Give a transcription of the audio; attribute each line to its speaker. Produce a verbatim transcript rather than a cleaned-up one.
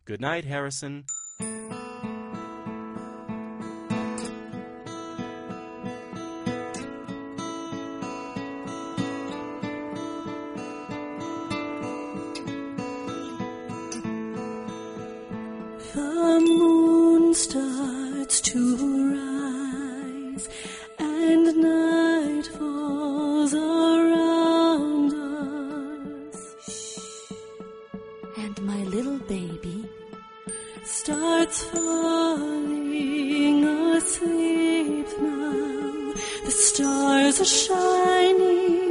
Speaker 1: Good night, Harrison.
Speaker 2: The moon starts to rise, and night falls around us. And my little baby starts falling asleep now. The stars are shining